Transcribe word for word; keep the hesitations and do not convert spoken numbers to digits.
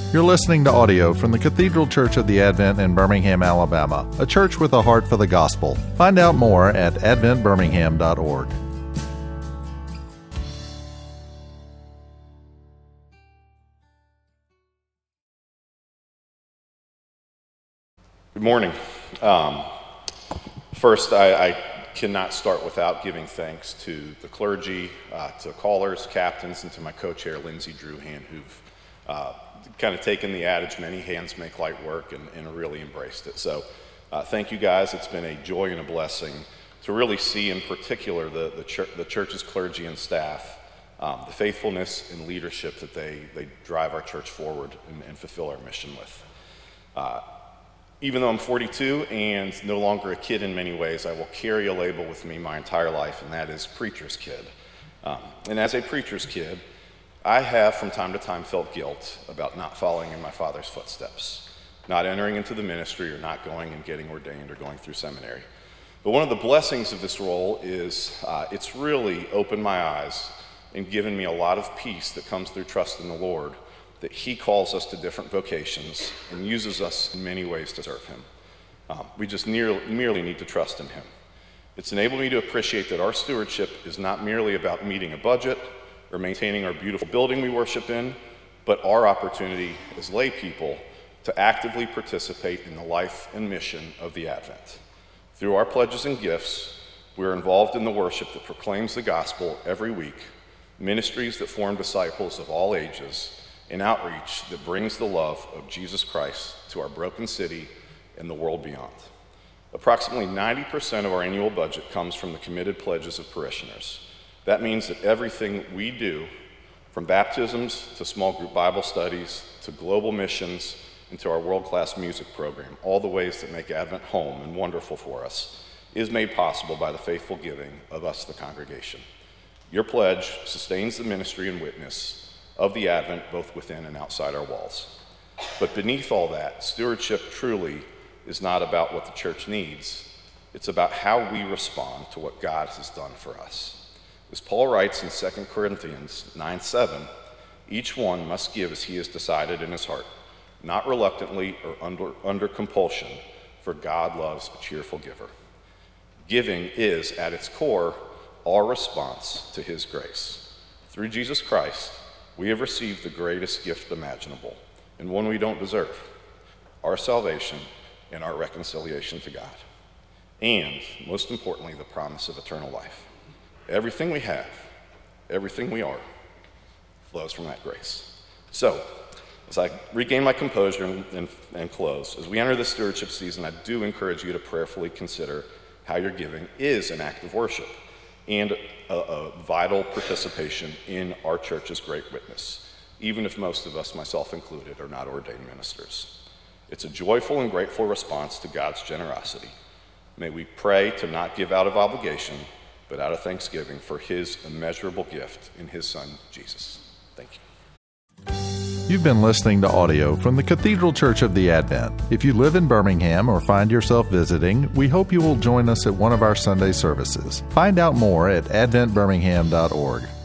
You're listening to audio from the Cathedral Church of the Advent in Birmingham, Alabama, a church with a heart for the gospel. Find out more at advent birmingham dot org. Good morning. Um, first, I, I cannot start without giving thanks to the clergy, uh, to callers, captains, and to my co-chair, Lindsay Druhan, who've uh, kind of taken the adage, many hands make light work, and, and really embraced it. So uh, thank you guys. It's been a joy and a blessing to really see in particular the, the, church, the church's clergy and staff, um, the faithfulness and leadership that they, they drive our church forward and, and fulfill our mission with. Uh, Even though I'm forty-two and no longer a kid in many ways, I will carry a label with me my entire life, and that is preacher's kid. Um, and as a preacher's kid, I have from time to time felt guilt about not following in my father's footsteps, not entering into the ministry or not going and getting ordained or going through seminary. But one of the blessings of this role is uh, it's really opened my eyes and given me a lot of peace that comes through trust in the Lord, that he calls us to different vocations and uses us in many ways to serve him. Um, we just near, merely need to trust in him. It's enabled me to appreciate that our stewardship is not merely about meeting a budget or maintaining our beautiful building we worship in, but our opportunity as lay people to actively participate in the life and mission of the Advent. Through our pledges and gifts, we are involved in the worship that proclaims the gospel every week, ministries that form disciples of all ages, an outreach that brings the love of Jesus Christ to our broken city and the world beyond. Approximately ninety percent of our annual budget comes from the committed pledges of parishioners. That means that everything we do, from baptisms to small group Bible studies to global missions and to our world-class music program, all the ways that make Advent home and wonderful for us, is made possible by the faithful giving of us, the congregation. Your pledge sustains the ministry and witness of the Advent, both within and outside our walls. But beneath all that, stewardship truly is not about what the church needs. It's about how we respond to what God has done for us. As Paul writes in Second Corinthians nine seven, each one must give as he has decided in his heart, not reluctantly or under, under compulsion, for God loves a cheerful giver. Giving is, at its core, our response to his grace. Through Jesus Christ, we have received the greatest gift imaginable, and one we don't deserve, our salvation and our reconciliation to God. And, most importantly, the promise of eternal life. Everything we have, everything we are, flows from that grace. So, as I regain my composure and, and, and close, as we enter the stewardship season, I do encourage you to prayerfully consider how your giving is an act of worship and a, a vital participation in our church's great witness, even if most of us, myself included, are not ordained ministers. It's a joyful and grateful response to God's generosity. May we pray to not give out of obligation, but out of thanksgiving for his immeasurable gift in his Son, Jesus. Thank you. You've been listening to audio from the Cathedral Church of the Advent. If you live in Birmingham or find yourself visiting, we hope you will join us at one of our Sunday services. Find out more at advent birmingham dot org.